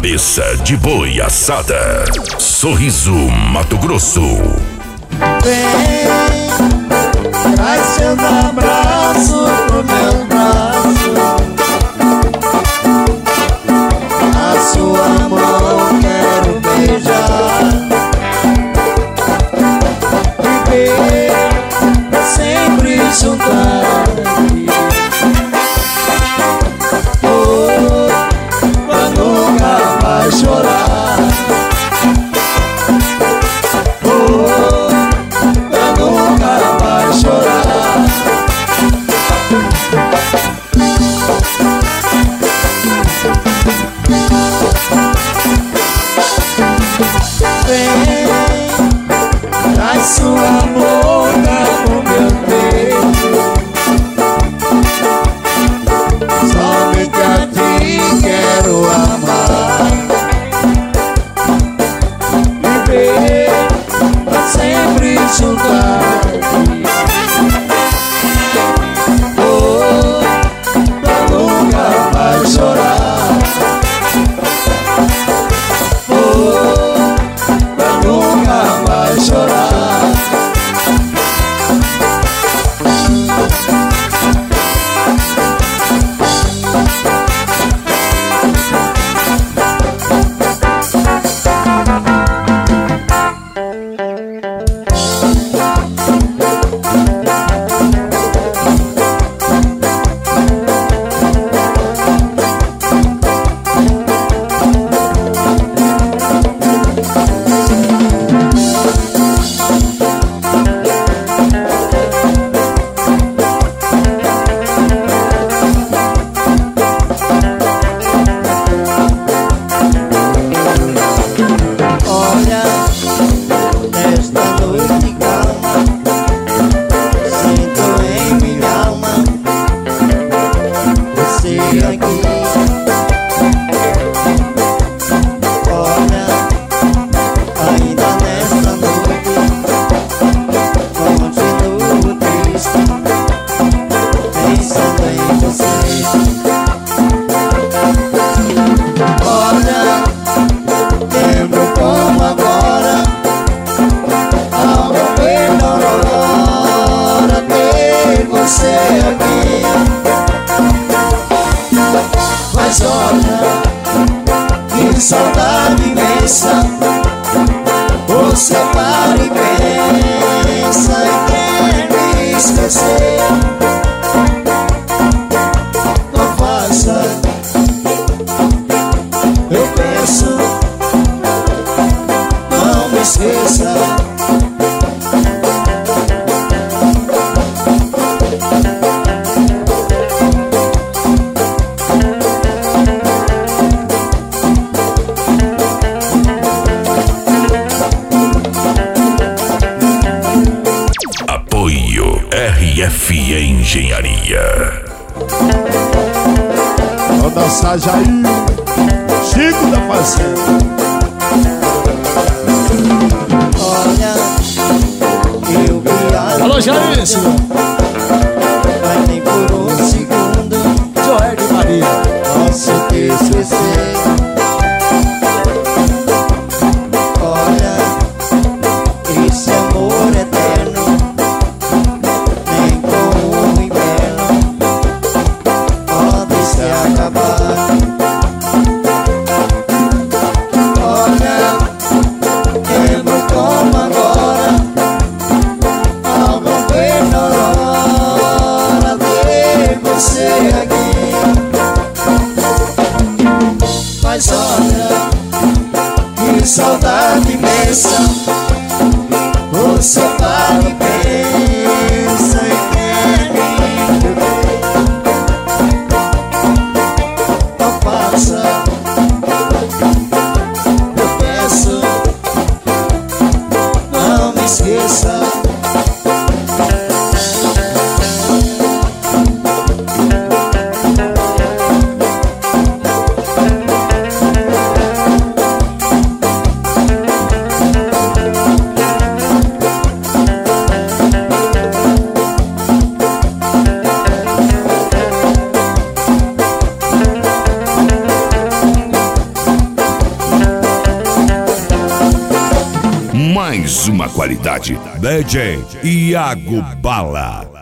Cabeça de boi assada. Sorriso Mato Grosso. Vem, traz seus abraços pro meu braço. A sua mão quero beijar. Viver sempre junto a ti. Oh, pra nunca mais chorar. Oh, pra nunca mais chorar. Vem, traz sua boca no meu peito. Somente a ti quero amar. Viver pra sempre junto a ti. Oh, pra nunca mais chorar. Oh, pra nunca mais chorar. Olha, nesta noite calma, sinto em minha alma você aqui. Olha, ainda nesta noite continuo triste, pensando em você. Olha, lembro como agora, ao romper da aurora, ter você aqui. Mas olha, que saudade imensa. Você para e pensa e quer me esquecer. Não faça, eu peço, não me esqueça. Apoio RF Engenharia. Vou dançar Jair, Chico da Fazenda. Olha, eu viajo. Alô, Jair, senhor. Mas nem por um segundo Joé de Maria. posso te esquecer. Olha, esse amor eterno, nem com o inverno pode se acabar. Olha, lembro como agora, ao romper da aurora, ver você aqui. mais uma qualidade. DJ Iago Bala.